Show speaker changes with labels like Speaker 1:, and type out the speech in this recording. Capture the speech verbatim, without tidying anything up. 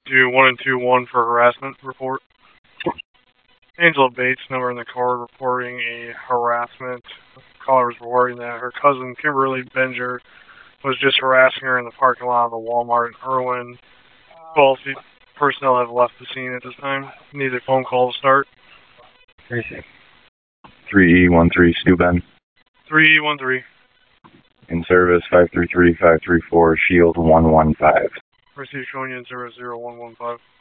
Speaker 1: to one and two one for harassment report. Angela Bates, number in the card, reporting a harassment. Caller was reporting that her cousin Kimberly Benger was just harassing her in the parking lot of the Walmart in Irwin. Both personnel have left the scene at this time. Need a phone call to start.
Speaker 2: three E one three, Stu Ben.
Speaker 1: three E one three.
Speaker 2: In service, five three three, five three four, Shield one one five.
Speaker 1: Receive showing you in service zero one one five.